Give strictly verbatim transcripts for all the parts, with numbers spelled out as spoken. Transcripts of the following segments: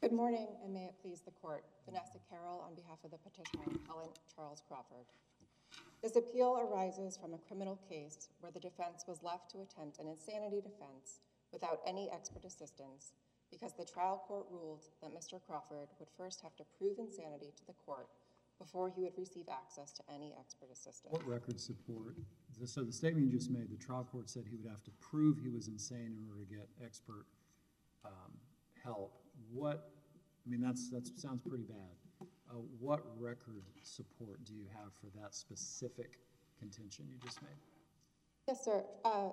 Good morning, and may it please the court. Vanessa Carroll on behalf of the petitioner appellant Charles Crawford. This appeal arises from a criminal case where the defense was left to attempt an insanity defense without any expert assistance because the trial court ruled that Mister Crawford would first have to prove insanity to the court before he would receive access to any expert assistance. What record support? So the statement you just made, the trial court said he would have to prove he was insane in order to get expert um, help. What, I mean, that's that sounds pretty bad. Uh, what record support do you have for that specific contention you just made? Yes, sir. Uh,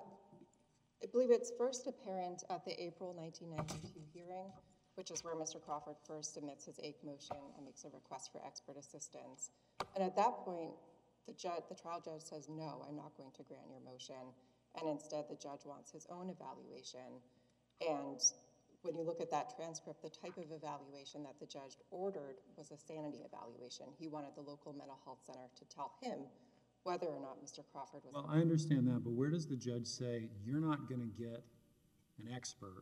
I believe it's first apparent at the April nineteen ninety-two hearing, which is where Mister Crawford first submits his A Q motion and makes a request for expert assistance. And at that point, the, judge, the trial judge says, no, I'm not going to grant your motion. And instead, the judge wants his own evaluation. And when you look at that transcript, the type of evaluation that the judge ordered was a sanity evaluation. He wanted the local mental health center to tell him whether or not Mister Crawford was... Well, I understand that, but where does the judge say, you're not going to get an expert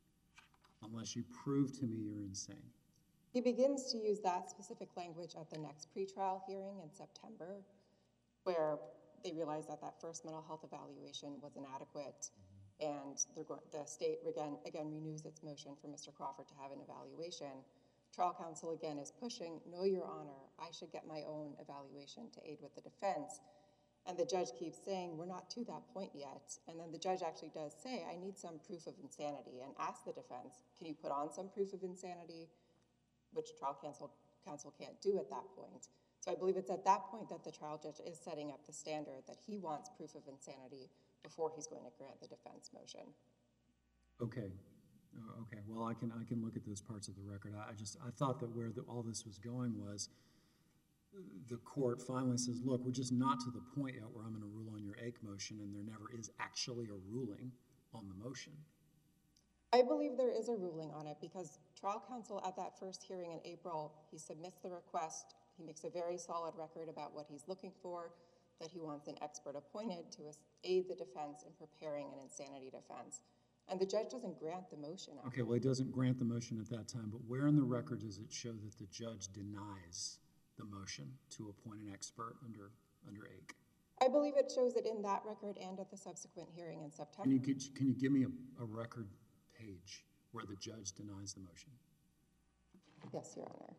unless you prove to me you're insane? He begins to use that specific language at the next pretrial hearing in September, where they realized that that first mental health evaluation was inadequate, and go the state again, again renews its motion for Mister Crawford to have an evaluation. Trial counsel again is pushing, no, Your Honor, I should get my own evaluation to aid with the defense. And the judge keeps saying, we're not to that point yet. And then the judge actually does say, I need some proof of insanity, and ask the defense, can you put on some proof of insanity? Which trial counsel, counsel can't do at that point. So I believe it's at that point that the trial judge is setting up the standard that he wants proof of insanity before he's going to grant the defense motion. Okay. Uh, okay. Well, I can I can look at those parts of the record. I, I just I thought that where the, all this was going was the court finally says, look, we're just not to the point yet where I'm going to rule on your A Q motion, and there never is actually a ruling on the motion. I believe there is a ruling on it because trial counsel at that first hearing in April, he submits the request. He makes a very solid record about what he's looking for, that he wants an expert appointed to aid the defense in preparing an insanity defense. And the judge doesn't grant the motion. Okay, well, he doesn't grant the motion at that time, but where in the record does it show that the judge denies the motion to appoint an expert under under A Q? I believe it shows it in that record and at the subsequent hearing in September. Can you, get, can you give me a, a record page where the judge denies the motion? Yes, Your Honor.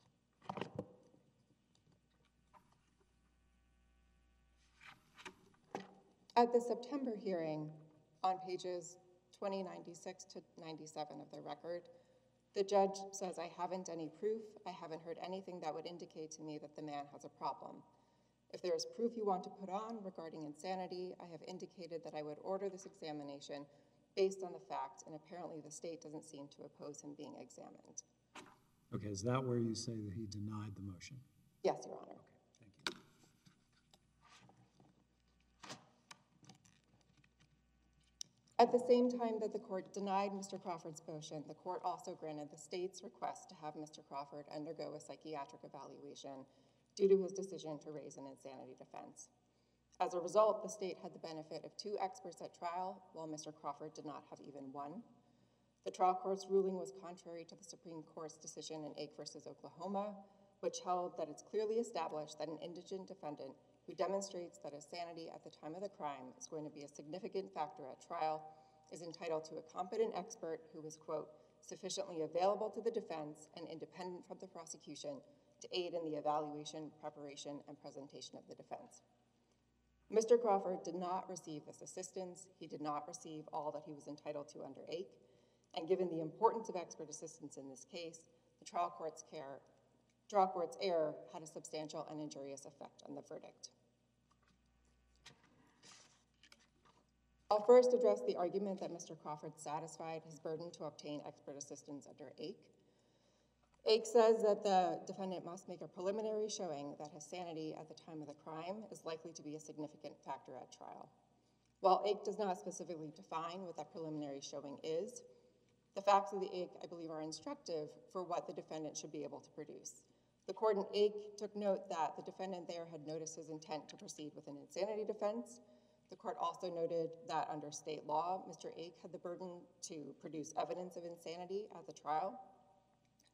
At the September hearing, on pages twenty ninety-six to ninety-seven of the record, the judge says, I haven't any proof. I haven't heard anything that would indicate to me that the man has a problem. If there is proof you want to put on regarding insanity, I have indicated that I would order this examination based on the fact, and apparently the state doesn't seem to oppose him being examined. Okay, is that where you say that he denied the motion? Yes, Your Honor. Okay, thank you. At the same time that the court denied Mister Crawford's motion, the court also granted the state's request to have Mister Crawford undergo a psychiatric evaluation due to his decision to raise an insanity defense. As a result, the state had the benefit of two experts at trial, while Mister Crawford did not have even one. The trial court's ruling was contrary to the Supreme Court's decision in A Q versus Oklahoma, which held that it's clearly established that an indigent defendant who demonstrates that his sanity at the time of the crime is going to be a significant factor at trial is entitled to a competent expert who is, quote, sufficiently available to the defense and independent from the prosecution to aid in the evaluation, preparation, and presentation of the defense. Mister Crawford did not receive this assistance. He did not receive all that he was entitled to under A Q, and given the importance of expert assistance in this case, the trial court's care, trial court's error had a substantial and injurious effect on the verdict. I'll first address the argument that Mister Crawford satisfied his burden to obtain expert assistance under A Q. A Q says that the defendant must make a preliminary showing that his sanity at the time of the crime is likely to be a significant factor at trial. While A Q does not specifically define what that preliminary showing is, the facts of the A Q, I believe, are instructive for what the defendant should be able to produce. The court in A Q took note that the defendant there had noticed his intent to proceed with an insanity defense. The court also noted that under state law, Mister A Q had the burden to produce evidence of insanity at the trial.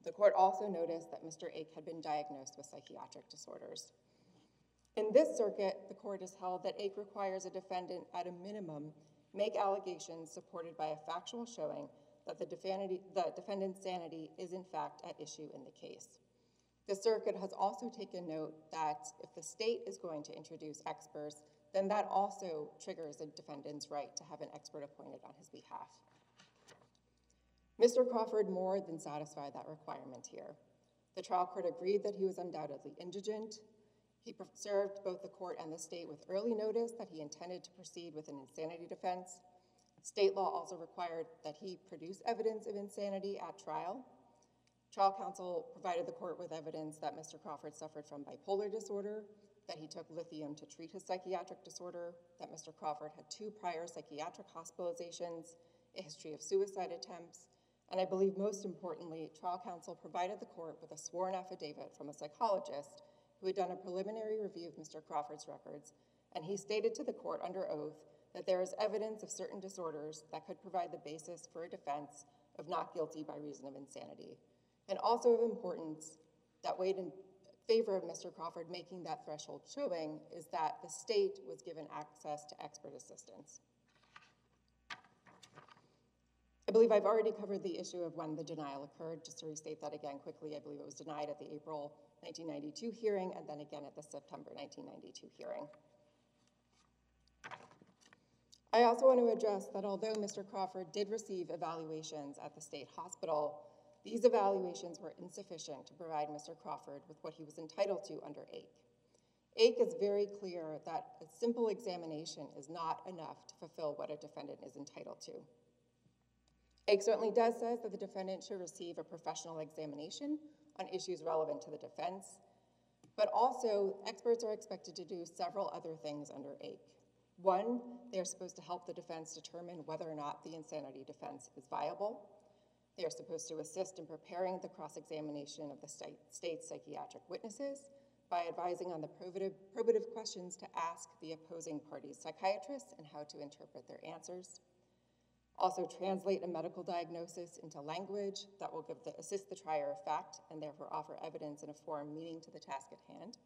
The court also noticed that Mister Ake had been diagnosed with psychiatric disorders. In this circuit, the court has held that Ake requires a defendant, at a minimum, make allegations supported by a factual showing that the, the defendant's sanity is in fact at issue in the case. The circuit has also taken note that if the state is going to introduce experts, then that also triggers a defendant's right to have an expert appointed on his behalf. Mister Crawford more than satisfied that requirement here. The trial court agreed that he was undoubtedly indigent. He served both the court and the state with early notice that he intended to proceed with an insanity defense. State law also required that he produce evidence of insanity at trial. Trial counsel provided the court with evidence that Mister Crawford suffered from bipolar disorder, that he took lithium to treat his psychiatric disorder, that Mister Crawford had two prior psychiatric hospitalizations, a history of suicide attempts, and I believe most importantly, trial counsel provided the court with a sworn affidavit from a psychologist who had done a preliminary review of Mister Crawford's records, and he stated to the court under oath that there is evidence of certain disorders that could provide the basis for a defense of not guilty by reason of insanity. And also of importance, that weighed in favor of Mister Crawford making that threshold showing is that the state was given access to expert assistance. I believe I've already covered the issue of when the denial occurred. Just to restate that again quickly, I believe it was denied at the April nineteen ninety-two hearing and then again at the September nineteen ninety-two hearing. I also want to address that although Mister Crawford did receive evaluations at the state hospital, these evaluations were insufficient to provide Mister Crawford with what he was entitled to under Ake. Ake is very clear that a simple examination is not enough to fulfill what a defendant is entitled to. Ake certainly does say that the defendant should receive a professional examination on issues relevant to the defense, but also experts are expected to do several other things under Ake. One, they're supposed to help the defense determine whether or not the insanity defense is viable. They are supposed to assist in preparing the cross-examination of the state, state's psychiatric witnesses by advising on the probative, probative questions to ask the opposing party's psychiatrists and how to interpret their answers. Also translate a medical diagnosis into language that will give the, assist the trier of fact and therefore offer evidence in a form meaning to the task at hand.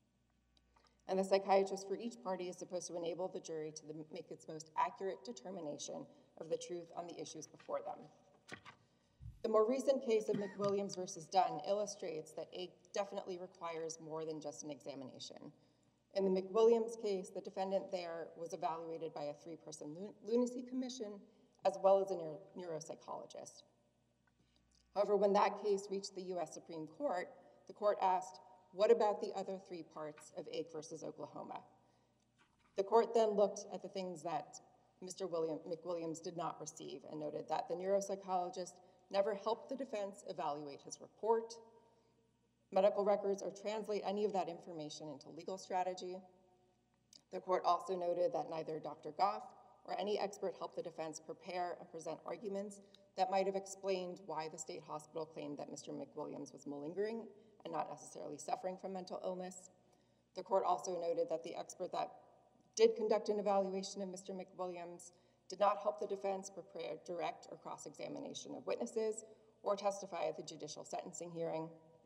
And the psychiatrist for each party is supposed to enable the jury to the, make its most accurate determination of the truth on the issues before them. The more recent case of McWilliams versus Dunn illustrates that Ake definitely requires more than just an examination. In the McWilliams case, the defendant there was evaluated by a three-person lunacy commission as well as a neuro neuropsychologist. However, when that case reached the U S Supreme Court, the court asked, what about the other three parts of Ake versus Oklahoma? The court then looked at the things that Mister William, McWilliams did not receive and noted that the neuropsychologist never helped the defense evaluate his report, medical records, or translate any of that information into legal strategy. The court also noted that neither Doctor Goff or any expert helped the defense prepare and present arguments that might have explained why the state hospital claimed that Mister McWilliams was malingering and not necessarily suffering from mental illness. The court also noted that the expert that did conduct an evaluation of Mister McWilliams did not help the defense prepare direct or cross-examination of witnesses or testify at the judicial sentencing hearing.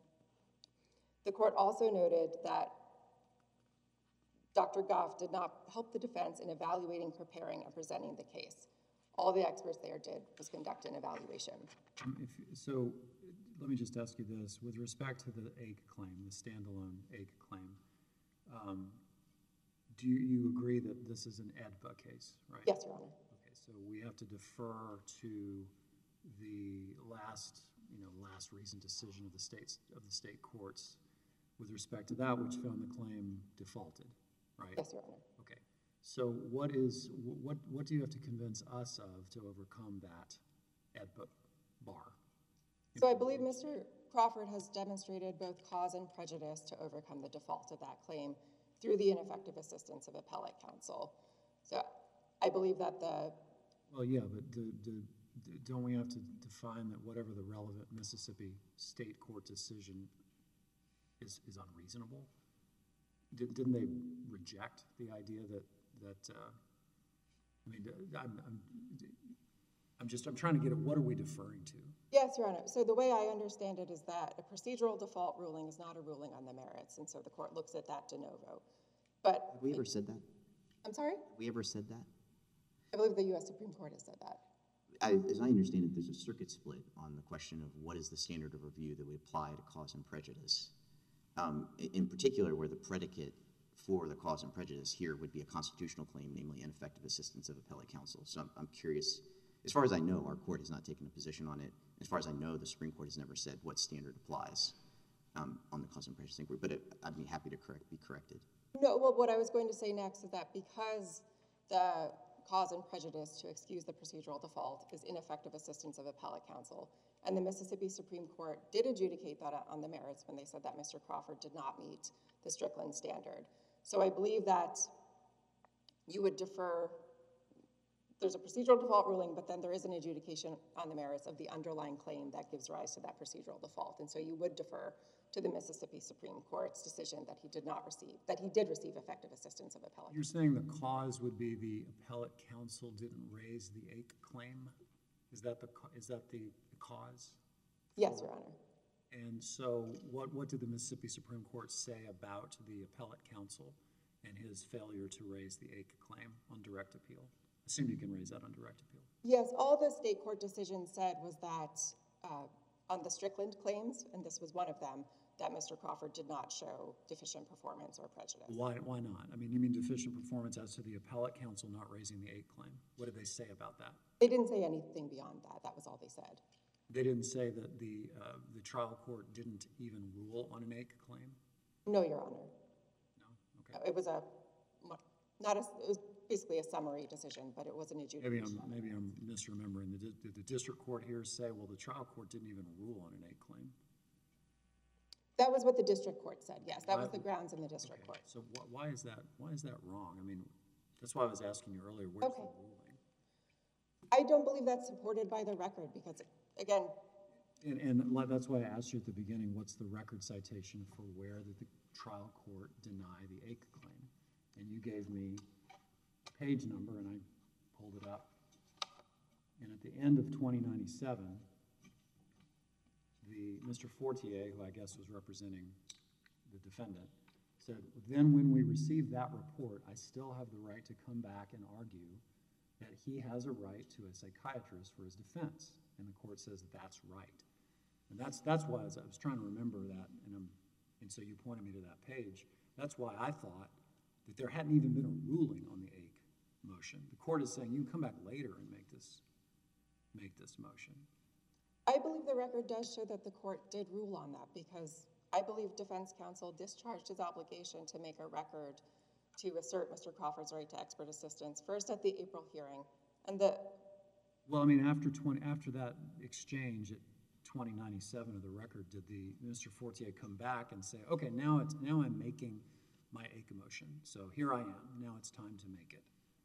The court also noted that Doctor Goff did not help the defense in evaluating, preparing, and presenting the case. All the experts there did was conduct an evaluation. Um, if, so let me just ask you this. With respect to the Ake claim, the standalone Ake claim, um, do you, you agree that this is an E D P A case, right? Yes, Your Honor. Okay, so we have to defer to the last, you know, last recent decision of the states of the state courts with respect to that, which found the claim defaulted, right? Yes, Your Honor. Okay. So what is what what do you have to convince us of to overcome that E D P A bar? So I believe Mister Crawford has demonstrated both cause and prejudice to overcome the default of that claim through the ineffective assistance of appellate counsel. So I believe that the... Well, yeah, but do, do, don't we have to define that whatever the relevant Mississippi state court decision is, is unreasonable? Did, didn't they reject the idea that, that uh, I mean, I'm, I'm, I'm just, I'm trying to get at what are we deferring to? Yes, Your Honor. So the way I understand it is that a procedural default ruling is not a ruling on the merits, and so the court looks at that de novo. But Have we ever said that? I'm sorry? Have we ever said that? I believe the U S Supreme Court has said that. I, as I understand it, there's a circuit split on the question of what is the standard of review that we apply to cause and prejudice. Um, in, in particular, where the predicate for the cause and prejudice here would be a constitutional claim, namely ineffective assistance of appellate counsel. So I'm, I'm curious. As far as I know, our court has not taken a position on it. As far as I know, the Supreme Court has never said what standard applies um, on the cause and prejudice inquiry, but it, I'd be happy to correct, be corrected. No, well, what I was going to say next is that because the cause and prejudice to excuse the procedural default is ineffective assistance of appellate counsel, and the Mississippi Supreme Court did adjudicate that on the merits when they said that Mister Crawford did not meet the Strickland standard. So I believe that you would defer. There's a procedural default ruling, but then there is an adjudication on the merits of the underlying claim that gives rise to that procedural default. And so you would defer to the Mississippi Supreme Court's decision that he did not receive, that he did receive effective assistance of appellate. You're saying the cause would be the appellate counsel didn't raise the A C claim? Is that the, is that the cause? Yes, Your Honor. And so what, what did the Mississippi Supreme Court say about the appellate counsel and his failure to raise the A C claim on direct appeal? Assume you can raise that on direct appeal. Yes, all the state court decision said was that uh, on the Strickland claims, and this was one of them, that Mister Crawford did not show deficient performance or prejudice. Why, why not? I mean, you mean deficient performance as to the appellate counsel not raising the A C claim? What did they say about that? They didn't say anything beyond that. That was all they said. They didn't say that the, uh, the trial court didn't even rule on an A C claim? No, Your Honor. No? Okay. It was a, not a, it was basically a summary decision, but it was an adjudication. Maybe I'm, maybe I'm misremembering. The, did the district court here say, well, the trial court didn't even rule on an A C claim? That was what the district court said, yes. That Why- was the grounds in the district Okay, court. so wh- why is that, why is that wrong? I mean, that's why I was asking you earlier, where's the Okay. ruling? I don't believe that's supported by the record because, again, And, and li- that's why I asked you at the beginning, what's the record citation for where did the trial court deny the A C claim? And you gave me a page number, and I pulled it up. And at the end of twenty ninety-seven, the, Mister Fortier, who I guess was representing the defendant, said, then when we receive that report, I still have the right to come back and argue that he has a right to a psychiatrist for his defense. And the court says that that's right. And that's, that's why I was, I was trying to remember that, and, I'm, and so you pointed me to that page. That's why I thought that there hadn't even been a ruling on the A C motion. The court is saying you can come back later and make this, make this motion. I believe the record does show that the court did rule on that because I believe defense counsel discharged his obligation to make a record to assert Mister Crawford's right to expert assistance, first at the April hearing, and the... Well, I mean, after twenty, after that exchange at twenty ninety-seven of the record, did the Mister Fortier come back and say, okay, now it's now I'm making my A C motion, so here I am. Now it's time to make it.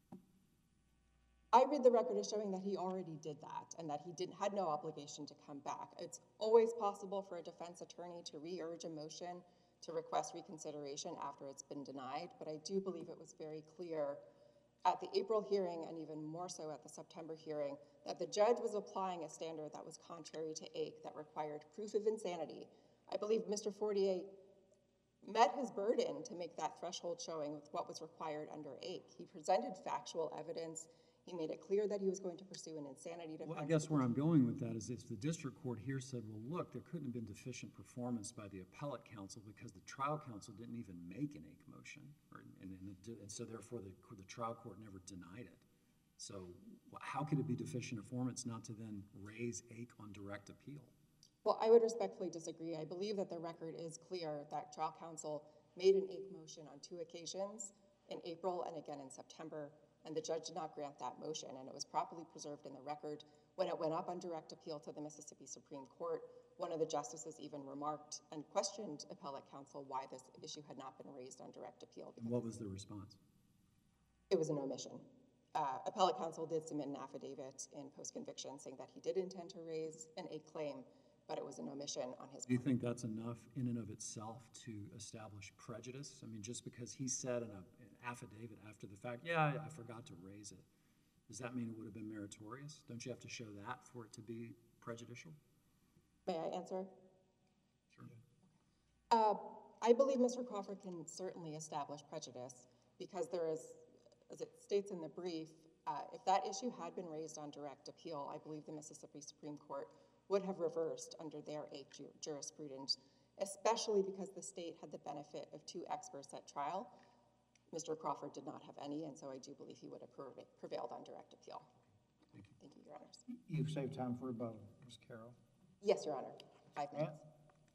I read the record as showing that he already did that and that he didn't had no obligation to come back. It's always possible for a defense attorney to re-urge a motion to request reconsideration after it's been denied, but I do believe it was very clear at the April hearing and even more so at the September hearing that the judge was applying a standard that was contrary to A C that required proof of insanity. I believe Mister Fortier met his burden to make that threshold showing with what was required under A C. He presented factual evidence. He made it clear that he was going to pursue an insanity defense. Well, I guess where I'm going with that is if the district court here said, well, look, there couldn't have been deficient performance by the appellate counsel because the trial counsel didn't even make an A C motion, or, and, and, it, and so therefore the, the trial court never denied it. So how could it be deficient performance not to then raise A C on direct appeal? Well, I would respectfully disagree. I believe that the record is clear that trial counsel made an A C motion on two occasions, in April and again in September, and the judge did not grant that motion, and it was properly preserved in the record. When it went up on direct appeal to the Mississippi Supreme Court, one of the justices even remarked and questioned appellate counsel why this issue had not been raised on direct appeal. And what was the response? It was an omission. Uh, appellate counsel did submit an affidavit in post-conviction saying that he did intend to raise an A C claim, but it was an omission on his part. Do you think that's enough in and of itself to establish prejudice? I mean, just because he said in a, an affidavit after the fact, yeah, I, I forgot to raise it. does that mean it would have been meritorious? Don't you have to show that for it to be prejudicial? May I answer? Sure. Uh, I believe Mister Crawford can certainly establish prejudice because there is, as it states in the brief, uh, if that issue had been raised on direct appeal, I believe the Mississippi Supreme Court would have reversed under their eighth ju jurisprudence, especially because the state had the benefit of two experts at trial. Mister Crawford did not have any, and so I do believe he would have prevailed on direct appeal. Thank you. Thank you, Your Honors. You've saved time for rebuttal, Miz Carroll. Yes, Your Honor. Five minutes. Matt?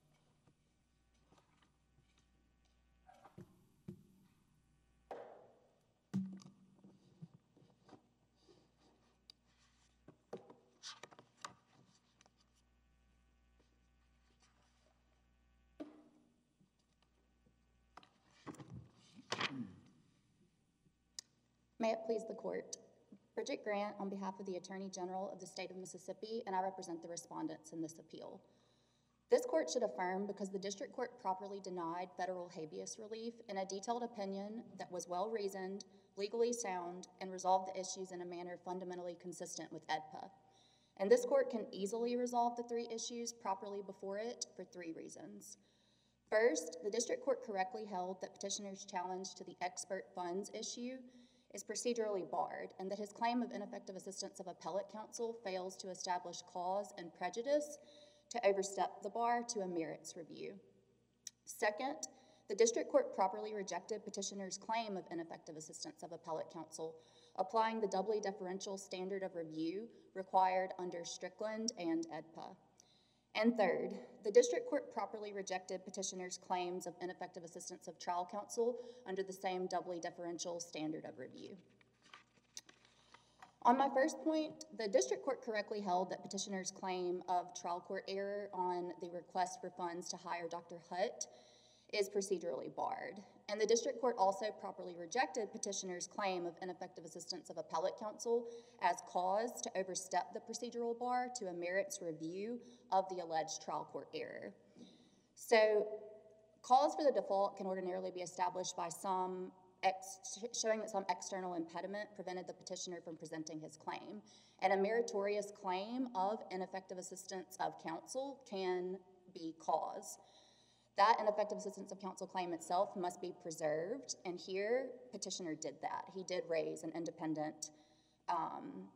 May it please the court. Bridget Grant on behalf of the Attorney General of the State of Mississippi, and I represent the respondents in this appeal. This court should affirm because the district court properly denied federal habeas relief in a detailed opinion that was well-reasoned, legally sound, and resolved the issues in a manner fundamentally consistent with E D P A. And this court can easily resolve the three issues properly before it for three reasons. First, the district court correctly held that petitioner's challenge to the expert funds issue is procedurally barred, and that his claim of ineffective assistance of appellate counsel fails to establish cause and prejudice to overstep the bar to a merits review. Second, the district court properly rejected petitioner's claim of ineffective assistance of appellate counsel, applying the doubly deferential standard of review required under Strickland and E D P A. And third, the district court properly rejected petitioner's claims of ineffective assistance of trial counsel under the same doubly deferential standard of review. On my first point, the district court correctly held that petitioner's claim of trial court error on the request for funds to hire Doctor Hutt is procedurally barred. And the district court also properly rejected petitioner's claim of ineffective assistance of appellate counsel as cause to overstep the procedural bar to a merits review of the alleged trial court error. So, cause for the default can ordinarily be established by some ex showing that some external impediment prevented the petitioner from presenting his claim. And a meritorious claim of ineffective assistance of counsel can be cause. That ineffective assistance of counsel claim itself must be preserved, and here, petitioner did that. He did raise an independent um,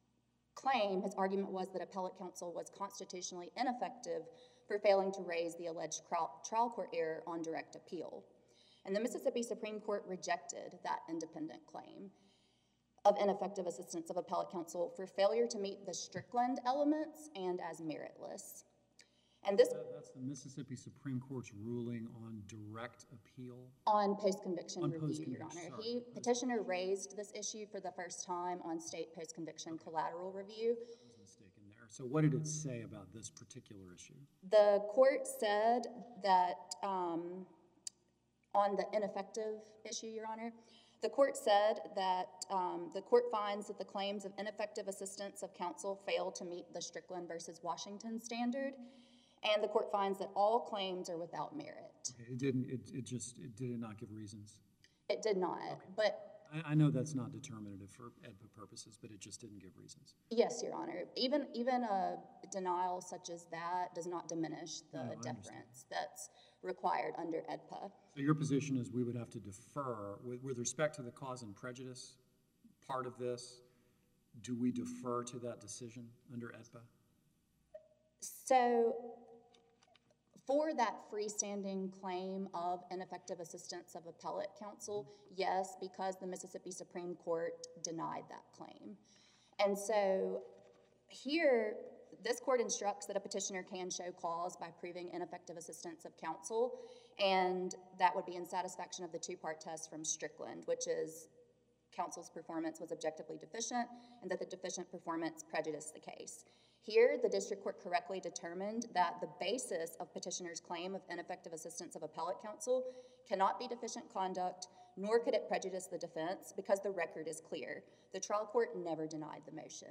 claim. His argument was that appellate counsel was constitutionally ineffective for failing to raise the alleged trial court error on direct appeal. And the Mississippi Supreme Court rejected that independent claim of ineffective assistance of appellate counsel for failure to meet the Strickland elements and as meritless. And this That- That's the Mississippi Supreme Court's ruling on direct appeal. on post-conviction On review, Your post-conviction, Honor. sorry. He, petitioner raised this issue for the first time on state post-conviction collateral review. I was mistaken there. So what did it say about this particular issue? The court said that um, on the ineffective issue, Your Honor, the court said that um, the court finds that the claims of ineffective assistance of counsel fail to meet the Strickland versus Washington standard, and the court finds that all claims are without merit. Okay, it didn't, it, it just, it did not give reasons. It did not, but I, I know that's not determinative for E D P A purposes, but it just didn't give reasons. yes, Your Honor, even, even a denial such as that does not diminish the No, I understand. deference that's required under E D P A. So your position is we would have to defer, with, with respect to the cause and prejudice part of this, do we defer to that decision under E D P A? So, for that freestanding claim of ineffective assistance of appellate counsel, yes, because the Mississippi Supreme Court denied that claim. And so, here, this court instructs that a petitioner can show cause by proving ineffective assistance of counsel, and that would be in satisfaction of the two-part test from Strickland, which is counsel's performance was objectively deficient and that the deficient performance prejudiced the case. Here, the district court correctly determined that the basis of petitioner's claim of ineffective assistance of appellate counsel cannot be deficient conduct, nor could it prejudice the defense because the record is clear. The trial court never denied the motion.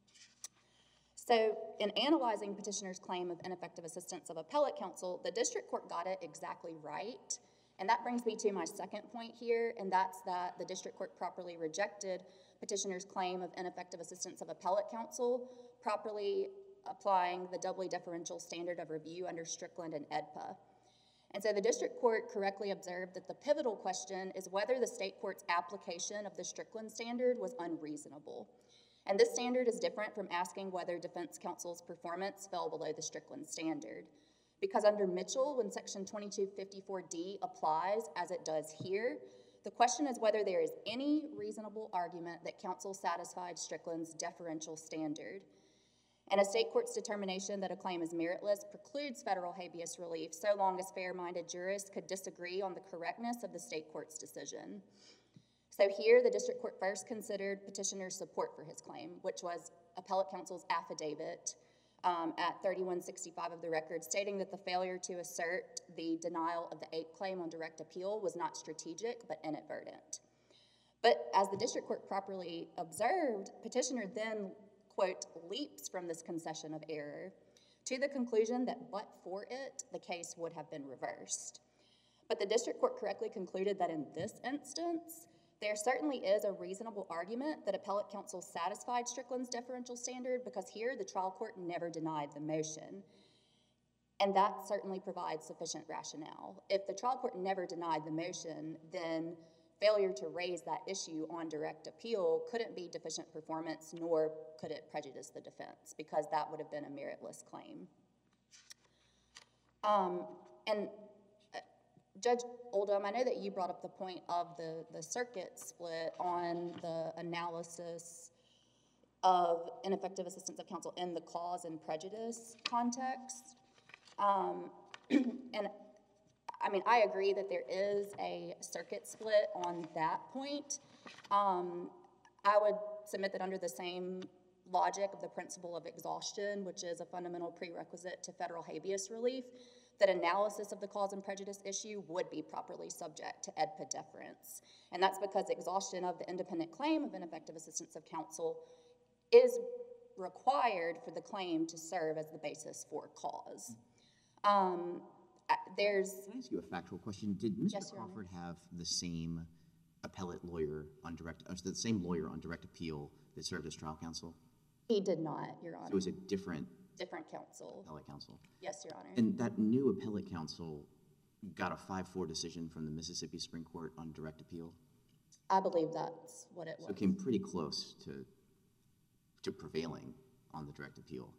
So, in analyzing petitioner's claim of ineffective assistance of appellate counsel, the district court got it exactly right. And that brings me to my second point here, and that's that the district court properly rejected petitioner's claim of ineffective assistance of appellate counsel, properly applying the doubly deferential standard of review under Strickland and EDPA. And so the district court correctly observed that the pivotal question is whether the state court's application of the Strickland standard was unreasonable. And this standard is different from asking whether defense counsel's performance fell below the Strickland standard. Because under Mitchell, when Section twenty-two fifty-four D applies, as it does here, the question is whether there is any reasonable argument that counsel satisfied Strickland's deferential standard. And a state court's determination that a claim is meritless precludes federal habeas relief so long as fair-minded jurists could disagree on the correctness of the state court's decision. So here, the district court first considered petitioner's support for his claim, which was appellate counsel's affidavit um, at thirty-one sixty-five of the record, stating that the failure to assert the denial of the eighth claim on direct appeal was not strategic but inadvertent. But as the district court properly observed, petitioner then, quote, leaps from this concession of error to the conclusion that but for it, the case would have been reversed. But the district court correctly concluded that in this instance, there certainly is a reasonable argument that appellate counsel satisfied Strickland's deferential standard because here the trial court never denied the motion. And that certainly provides sufficient rationale. If the trial court never denied the motion, then failure to raise that issue on direct appeal couldn't be deficient performance, nor could it prejudice the defense, because that would have been a meritless claim. Um, and uh, Judge Oldham, I know that you brought up the point of the, the circuit split on the analysis of ineffective assistance of counsel in the cause and prejudice context. Um, and I mean, I agree that there is a circuit split on that point. Um, I would submit that under the same logic of the principle of exhaustion, which is a fundamental prerequisite to federal habeas relief, that analysis of the cause and prejudice issue would be properly subject to EDPA deference. And that's because exhaustion of the independent claim of ineffective assistance of counsel is required for the claim to serve as the basis for cause. Um, There's. Can I ask you a factual question? Did Mister Yes, Your Honor. Crawford have the same appellate lawyer on direct, uh, the same lawyer on direct appeal that served as trial counsel? He did not, Your Honor. So it was a different Different counsel. appellate counsel. Yes, Your Honor. And that new appellate counsel got a five four decision from the Mississippi Supreme Court on direct appeal? I believe that's what it was. So it came pretty close to, to prevailing on the direct appeal.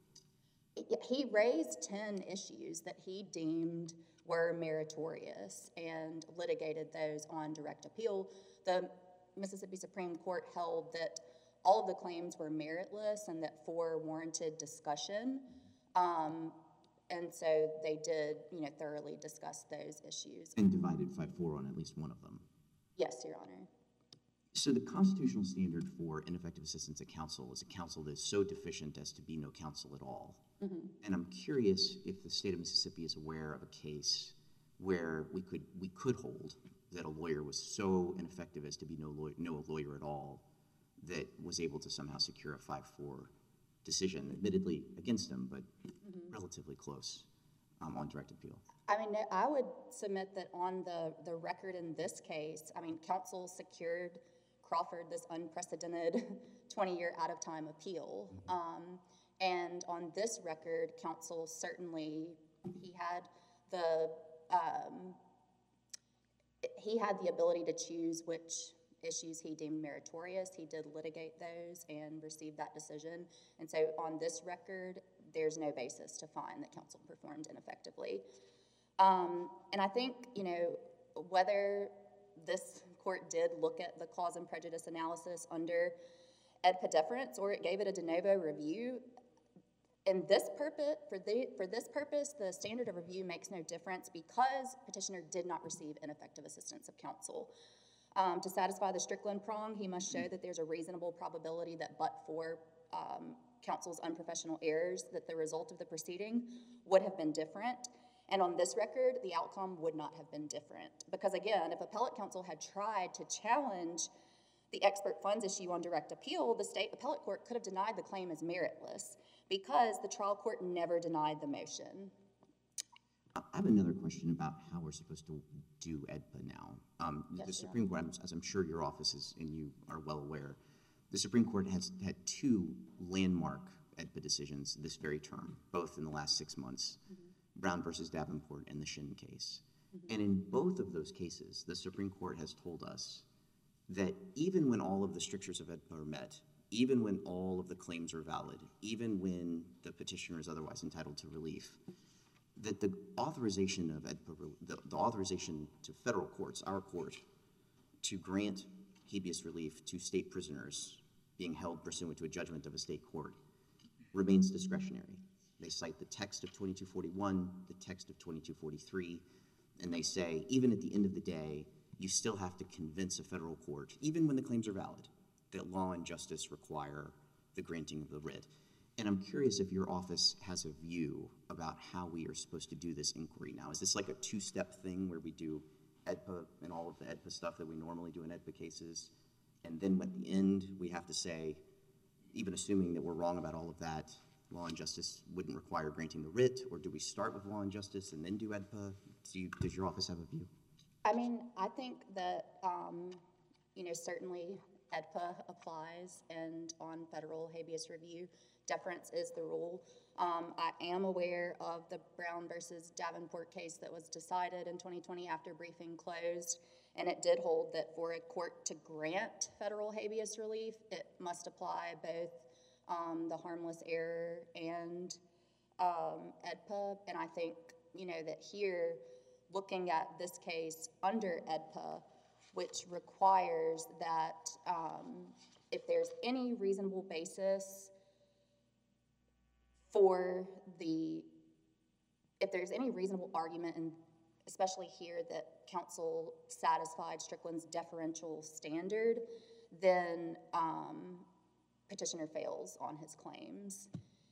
He raised ten issues that he deemed were meritorious and litigated those on direct appeal. The Mississippi Supreme Court held that all of the claims were meritless and that four warranted discussion. Um, and so they did, you know, thoroughly discuss those issues. And divided five four on at least one of them. Yes, Your Honor. So the constitutional standard for ineffective assistance of counsel is a counsel that is so deficient as to be no counsel at all. Mm-hmm. And I'm curious if the state of Mississippi is aware of a case where we could we could hold that a lawyer was so ineffective as to be no lawyer, no lawyer at all, that was able to somehow secure a five four decision, admittedly against him, but mm-hmm. relatively close um, on direct appeal. I mean, I would submit that on the, the record in this case, I mean, counsel secured Crawford this unprecedented twenty-year out-of-time appeal. Mm-hmm. Um, and on this record, counsel certainly, he had the, um, he had the ability to choose which issues he deemed meritorious. He did litigate those and receive that decision. And so on this record, there's no basis to find that counsel performed ineffectively. Um, and I think, you know, whether this court did look at the cause and prejudice analysis under EDPA deference or it gave it a de novo review, in this purpose, for, the, for this purpose, the standard of review makes no difference because petitioner did not receive ineffective assistance of counsel. Um, to satisfy the Strickland prong, he must show that there's a reasonable probability that but for um, counsel's unprofessional errors, that the result of the proceeding would have been different. And on this record, the outcome would not have been different. Because again, if appellate counsel had tried to challenge the expert funds issue on direct appeal, the state appellate court could have denied the claim as meritless because the trial court never denied the motion. I have another question about how we're supposed to do EDPA now. Um, Yes, the Supreme Court, as I'm sure your office is, and you are well aware, The Supreme Court has had two landmark E D P A decisions this very term, both in the last six months, mm-hmm. Brown versus Davenport and the Shin case. Mm-hmm. And in both of those cases, the Supreme Court has told us that even when all of the strictures of E D P A are met, even when all of the claims are valid, even when the petitioner is otherwise entitled to relief, that the authorization of E D P A, the, the authorization to federal courts, our court, to grant habeas relief to state prisoners being held pursuant to a judgment of a state court remains discretionary. They cite the text of twenty-two forty-one, the text of twenty-two forty-three, and they say, even at the end of the day, you still have to convince a federal court, even when the claims are valid, that law and justice require the granting of the writ. And I'm curious if your office has a view about how we are supposed to do this inquiry now. Is this like a two-step thing where we do E D P A and all of the E D P A stuff that we normally do in E D P A cases, and then at the end we have to say, even assuming that we're wrong about all of that, law and justice wouldn't require granting the writ, or do we start with law and justice and then do E D P A? Do you, does your office have a view? I mean, I think that, um, you know, certainly E D P A applies, and on federal habeas review, deference is the rule. Um, I am aware of the Brown versus Davenport case that was decided in twenty twenty after briefing closed, and it did hold that for a court to grant federal habeas relief, it must apply both um, the harmless error and um, E D P A. And I think, you know, that here, looking at this case under E D P A, which requires that um, if there's any reasonable basis for the, if there's any reasonable argument, and especially here that counsel satisfied Strickland's deferential standard, then um, petitioner fails on his claims.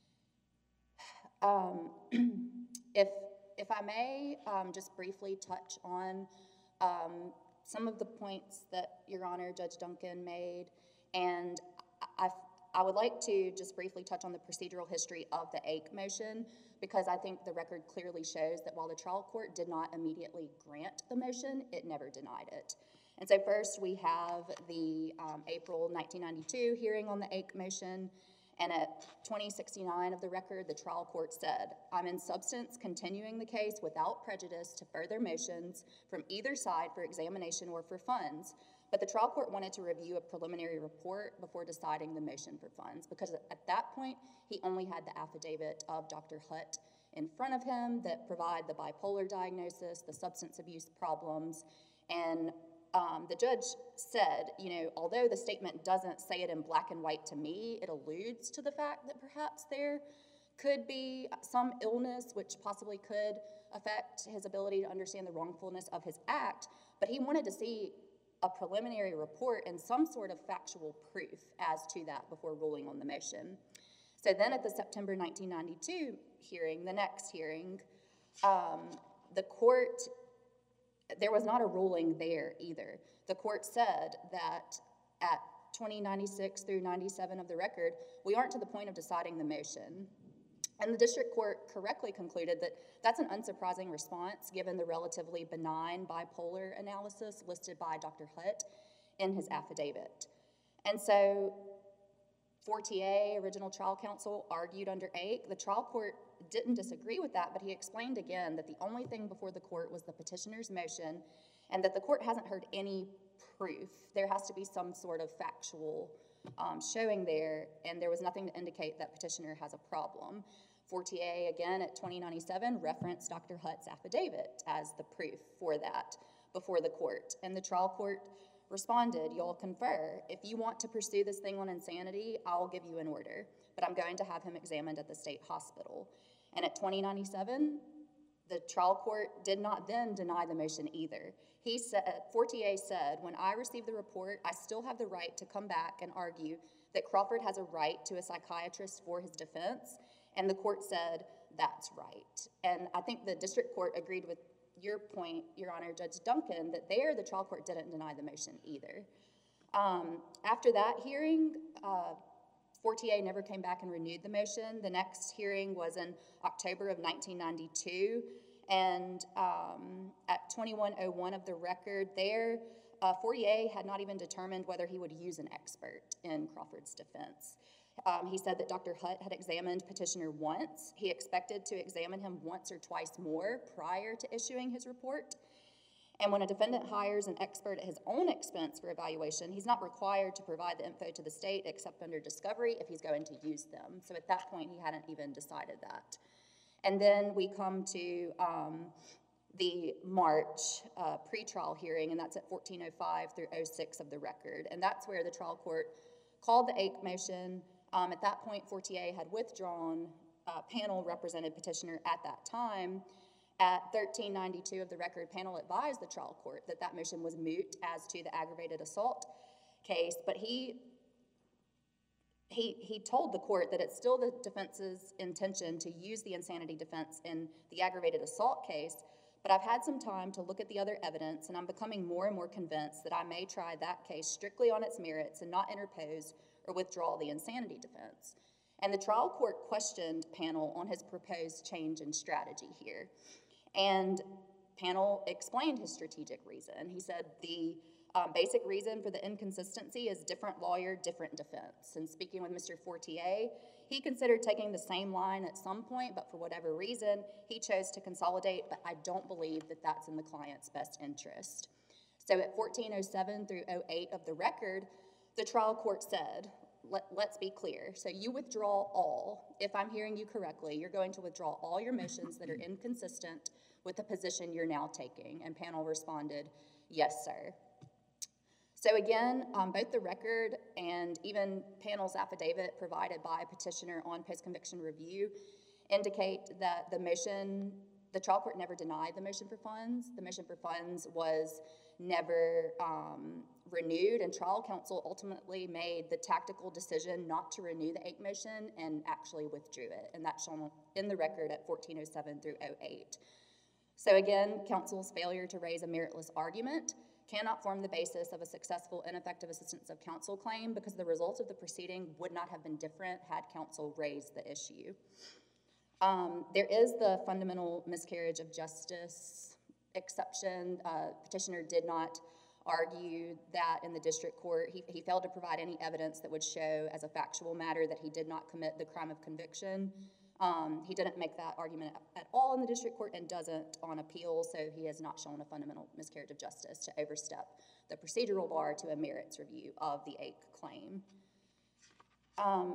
Um, if, if I may um, just briefly touch on um, some of the points that Your Honor, Judge Duncan made, and I, I would like to just briefly touch on the procedural history of the A K motion, because I think the record clearly shows that while the trial court did not immediately grant the motion, it never denied it. And so first we have the um, April nineteen ninety-two hearing on the A K motion, and at twenty sixty-nine of the record, the trial court said, "I'm in substance continuing the case without prejudice to further motions from either side for examination or for funds." But the trial court wanted to review a preliminary report before deciding the motion for funds, because at that point, he only had the affidavit of Doctor Hutt in front of him that provide the bipolar diagnosis, the substance abuse problems, and um, the judge said, you know, although the statement doesn't say it in black and white to me, it alludes to the fact that perhaps there could be some illness which possibly could affect his ability to understand the wrongfulness of his act, but he wanted to see a preliminary report and some sort of factual proof as to that before ruling on the motion. So then at the September nineteen ninety-two hearing, the next hearing, um, the court, there was not a ruling there either. The court said that at twenty ninety-six through ninety-seven of the record, we aren't to the point of deciding the motion. And the district court correctly concluded that that's an unsurprising response given the relatively benign bipolar analysis listed by Doctor Hutt in his affidavit. And so Fortier, original trial counsel, argued under A K. The trial court didn't disagree with that, but he explained again that the only thing before the court was the petitioner's motion, and that the court hasn't heard any proof. There has to be some sort of factual um, showing there, and there was nothing to indicate that petitioner has a problem. Fortier, again, at twenty ninety-seven, referenced Doctor Hutt's affidavit as the proof for that before the court. And the trial court responded, "You'll confer. If you want to pursue this thing on insanity, I'll give you an order, but I'm going to have him examined at the state hospital." And at twenty ninety-seven, the trial court did not then deny the motion either. He said, Fortier said, "When I receive the report, I still have the right to come back and argue that Crawford has a right to a psychiatrist for his defense." And the court said, "That's right." And I think the district court agreed with your point, Your Honor, Judge Duncan, that there the trial court didn't deny the motion either. Um, after that hearing, uh, Fortier never came back and renewed the motion. The next hearing was in October of nineteen ninety-two, and um, at twenty-one oh one of the record there, uh, Fortier had not even determined whether he would use an expert in Crawford's defense. Um, he said that Doctor Hutt had examined petitioner once. He expected to examine him once or twice more prior to issuing his report. And when a defendant hires an expert at his own expense for evaluation, he's not required to provide the info to the state except under discovery if he's going to use them. So at that point, he hadn't even decided that. And then we come to um, the March uh, pretrial hearing, and that's at fourteen oh five through oh six of the record. And that's where the trial court called the Ake motion. Um, at that point, Fortier had withdrawn. Uh, panel represented petitioner at that time. At thirteen ninety-two of the record, panel advised the trial court that that motion was moot as to the aggravated assault case, but he, he, he told the court that it's still the defense's intention to use the insanity defense in the aggravated assault case, but I've had some time to look at the other evidence, and I'm becoming more and more convinced that I may try that case strictly on its merits and not interpose or withdraw the insanity defense. And the trial court questioned panel on his proposed change in strategy here. And panel explained his strategic reason. He said the um, basic reason for the inconsistency is different lawyer, different defense. And speaking with Mister Fortier, he considered taking the same line at some point, but for whatever reason, he chose to consolidate, but I don't believe that that's in the client's best interest. So at fourteen oh seven through oh eight of the record, the trial court said, Let, let's be clear. So you withdraw all. If I'm hearing you correctly, you're going to withdraw all your motions that are inconsistent with the position you're now taking. And panel responded, yes, sir. So again, um, both the record and even panel's affidavit provided by petitioner on post-conviction review indicate that the motion, the trial court never denied the motion for funds. The motion for funds was never um, renewed, and trial counsel ultimately made the tactical decision not to renew the Ake motion and actually withdrew it, and that's shown in the record at fourteen oh seven through oh eight. So again, counsel's failure to raise a meritless argument cannot form the basis of a successful ineffective assistance of counsel claim because the result of the proceeding would not have been different had counsel raised the issue. Um, there is the fundamental miscarriage of justice exception. Uh, petitioner did not argue that in the district court. He, he failed to provide any evidence that would show as a factual matter that he did not commit the crime of conviction. Um, he didn't make that argument at all in the district court and doesn't on appeal, so he has not shown a fundamental miscarriage of justice to overstep the procedural bar to a merits review of the Ake claim. Um,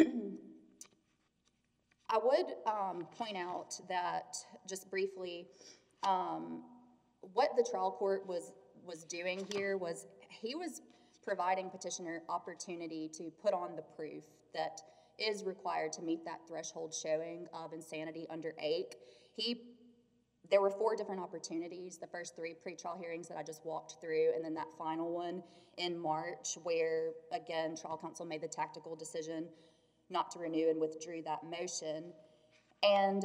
I would um, point out that, just briefly, um, what the trial court was, was doing here was he was providing petitioner opportunity to put on the proof that is required to meet that threshold showing of insanity under Ake. He, there were four different opportunities, the first three pretrial hearings that I just walked through, and then that final one in March where, again, trial counsel made the tactical decision not to renew and withdrew that motion. And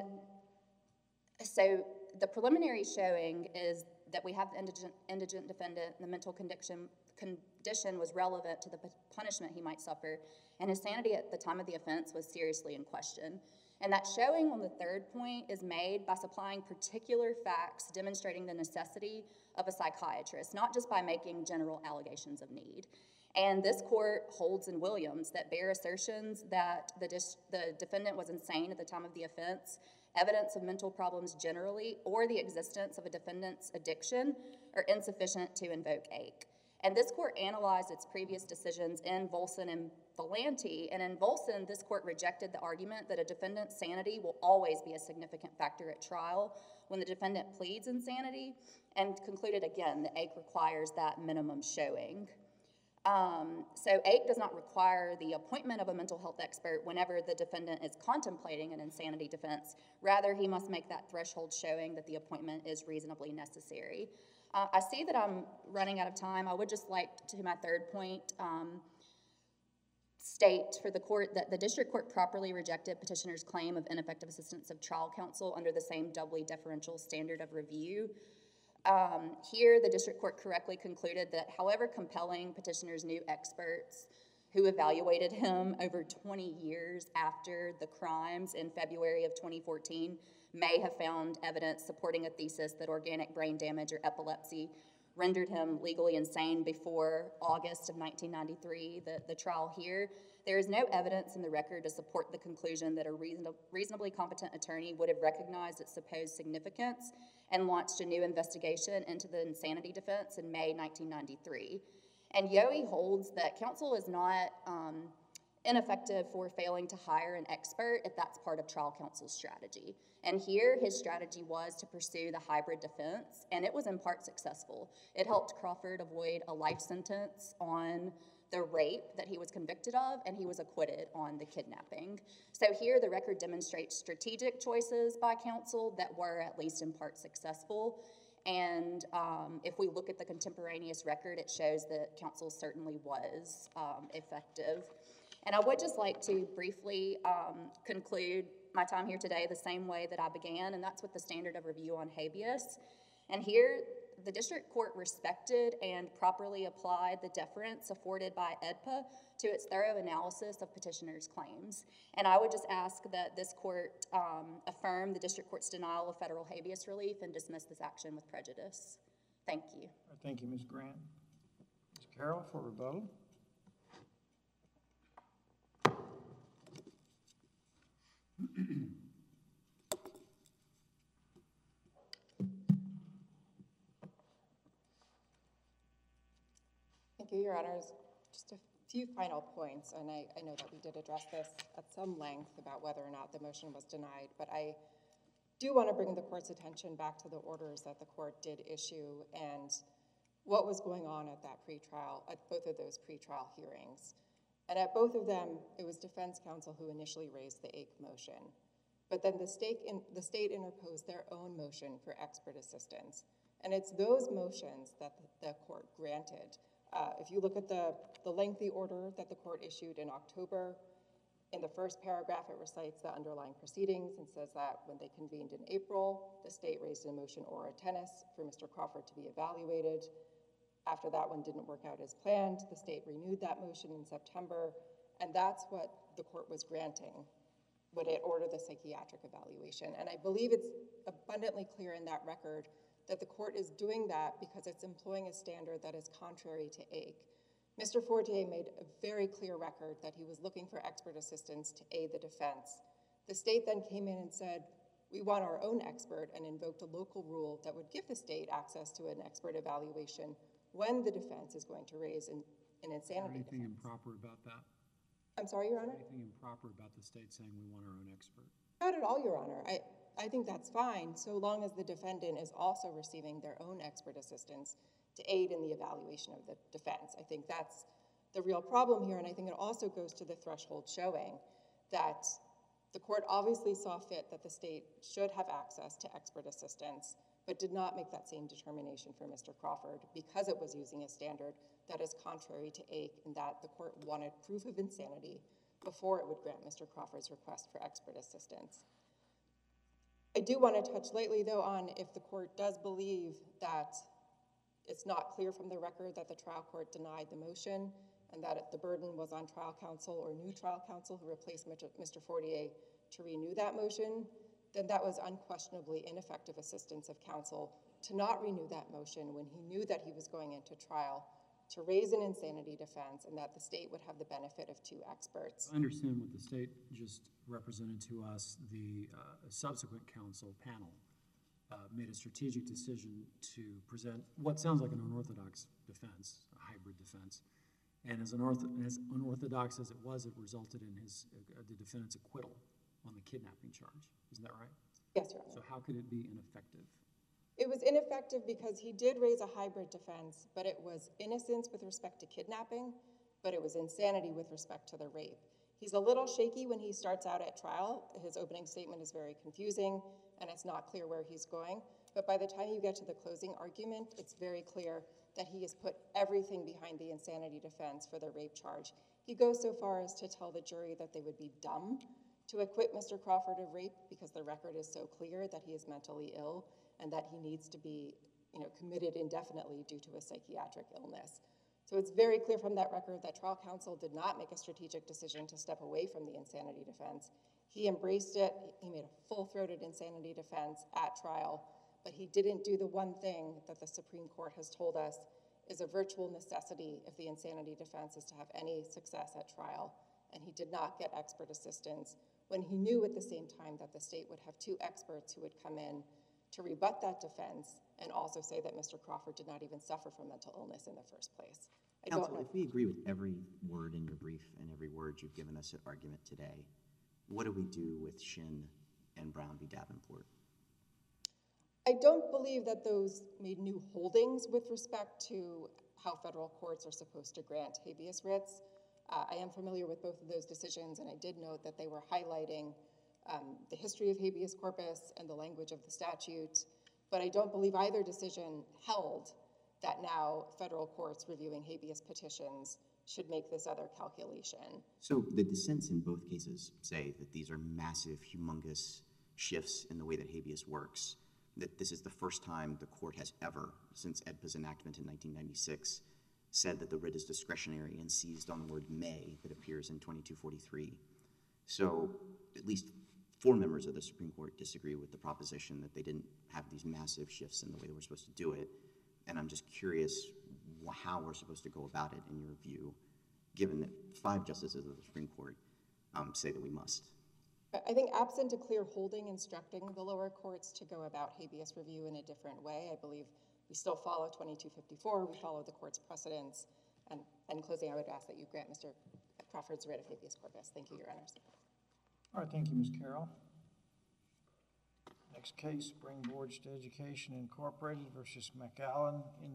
so the preliminary showing is that we have the indigent, indigent defendant, the mental condition, condition was relevant to the punishment he might suffer, and his sanity at the time of the offense was seriously in question. And that showing on the third point is made by supplying particular facts demonstrating the necessity of a psychiatrist, not just by making general allegations of need. And this court holds in Williams that bare assertions that the, dis the defendant was insane at the time of the offense, evidence of mental problems generally, or the existence of a defendant's addiction are insufficient to invoke Ake. And this court analyzed its previous decisions in Volson and Valenti, and in Volson, this court rejected the argument that a defendant's sanity will always be a significant factor at trial when the defendant pleads insanity, and concluded again that Ake requires that minimum showing. Um, so Ake does not require the appointment of a mental health expert whenever the defendant is contemplating an insanity defense. Rather, he must make that threshold showing that the appointment is reasonably necessary. Uh, I see that I'm running out of time. I would just like to, my third point, um, state for the court that the district court properly rejected petitioner's claim of ineffective assistance of trial counsel under the same doubly deferential standard of review. Um, here, the district court correctly concluded that however compelling petitioner's new experts who evaluated him over twenty years after the crimes in February of twenty fourteen may have found evidence supporting a thesis that organic brain damage or epilepsy rendered him legally insane before August of nineteen ninety-three, the, the trial here. There is no evidence in the record to support the conclusion that a reason, reasonably competent attorney would have recognized its supposed significance and launched a new investigation into the insanity defense in May nineteen ninety-three. And Yohe holds that counsel is not um, ineffective for failing to hire an expert if that's part of trial counsel's strategy. And here, his strategy was to pursue the hybrid defense, and it was in part successful. It helped Crawford avoid a life sentence on the rape that he was convicted of, and he was acquitted on the kidnapping. So here, the record demonstrates strategic choices by counsel that were at least in part successful. And um, if we look at the contemporaneous record, it shows that counsel certainly was um, effective. And I would just like to briefly um, conclude my time here today the same way that I began, and that's with the standard of review on habeas. And here, the district court respected and properly applied the deference afforded by E D P A to its thorough analysis of petitioner's claims. And I would just ask that this court um, affirm the district court's denial of federal habeas relief and dismiss this action with prejudice. Thank you. All right, thank you, Miz Grant. Miz Carroll for rebuttal. Thank you, Your Honors. Just a few final points, and I, I know that we did address this at some length about whether or not the motion was denied, but I do want to bring the court's attention back to the orders that the court did issue and what was going on at that pretrial, at both of those pretrial hearings. And at both of them, it was defense counsel who initially raised the A C motion. But then the state, in, the state interposed their own motion for expert assistance. And it's those motions that the, the court granted. Uh, if you look at the, the lengthy order that the court issued in October, in the first paragraph it recites the underlying proceedings and says that when they convened in April, the state raised a motion ora tennis for Mister Crawford to be evaluated. After that one didn't work out as planned, the state renewed that motion in September, and that's what the court was granting when it ordered the psychiatric evaluation. And I believe it's abundantly clear in that record that the court is doing that because it's employing a standard that is contrary to A C. Mister Fortier made a very clear record that he was looking for expert assistance to aid the defense. The state then came in and said, we want our own expert, and invoked a local rule that would give the state access to an expert evaluation when the defense is going to raise an, an insanity Anything defense. improper about that? I'm sorry, Your Honor? Anything improper about the state saying we want our own expert? Not at all, Your Honor. I, I think that's fine, so long as the defendant is also receiving their own expert assistance to aid in the evaluation of the defense. I think that's the real problem here, and I think it also goes to the threshold showing that the court obviously saw fit that the state should have access to expert assistance, but did not make that same determination for Mister Crawford because it was using a standard that is contrary to A C, and that the court wanted proof of insanity before it would grant Mister Crawford's request for expert assistance. I do want to touch lightly, though, on if the court does believe that it's not clear from the record that the trial court denied the motion and that the burden was on trial counsel or new trial counsel who replaced Mister Fortier to renew that motion, then that was unquestionably ineffective assistance of counsel to not renew that motion when he knew that he was going into trial to raise an insanity defense and that the state would have the benefit of two experts. I understand what the state just represented to us. The uh, subsequent council panel uh, made a strategic decision to present what sounds like an unorthodox defense, a hybrid defense. And as, unortho as unorthodox as it was, it resulted in his uh, the defendant's acquittal on the kidnapping charge. Isn't that right? Yes, Your Honor. So how could it be ineffective? It was ineffective because he did raise a hybrid defense, but it was innocence with respect to kidnapping, but it was insanity with respect to the rape. He's a little shaky when he starts out at trial. His opening statement is very confusing, and it's not clear where he's going. But by the time you get to the closing argument, it's very clear that he has put everything behind the insanity defense for the rape charge. He goes so far as to tell the jury that they would be dumb to acquit Mister Crawford of rape because the record is so clear that he is mentally ill and that he needs to be, you know, committed indefinitely due to a psychiatric illness. So it's very clear from that record that trial counsel did not make a strategic decision to step away from the insanity defense. He embraced it. He made a full-throated insanity defense at trial, but he didn't do the one thing that the Supreme Court has told us is a virtual necessity if the insanity defense is to have any success at trial, and he did not get expert assistance when he knew at the same time that the state would have two experts who would come in to rebut that defense and also say that Mister Crawford did not even suffer from mental illness in the first place. I don't Counsel, know. if we agree with every word in your brief and every word you've given us at argument today, what do we do with Shin and Brown v. Davenport? I don't believe that those made new holdings with respect to how federal courts are supposed to grant habeas writs. Uh, I am familiar with both of those decisions, and I did note that they were highlighting um, the history of habeas corpus and the language of the statute, but I don't believe either decision held that now federal courts reviewing habeas petitions should make this other calculation. So the dissents in both cases say that these are massive, humongous shifts in the way that habeas works, that this is the first time the court has ever, since E D P A's enactment in nineteen ninety-six, said that the writ is discretionary and seized on the word may that appears in twenty-two forty-three. So at least four members of the Supreme Court disagree with the proposition that they didn't have these massive shifts in the way they were supposed to do it. And I'm just curious how we're supposed to go about it in your view, given that five justices of the Supreme Court um, say that we must. I think absent a clear holding instructing the lower courts to go about habeas review in a different way, I believe we still follow twenty-two fifty-four, we follow the court's precedents, and in closing, I would ask that you grant Mister Crawford's writ of habeas corpus. Thank you, Your Honors. All right, thank you, Miz Carroll. Next case, Springboard Education Incorporated versus McAllen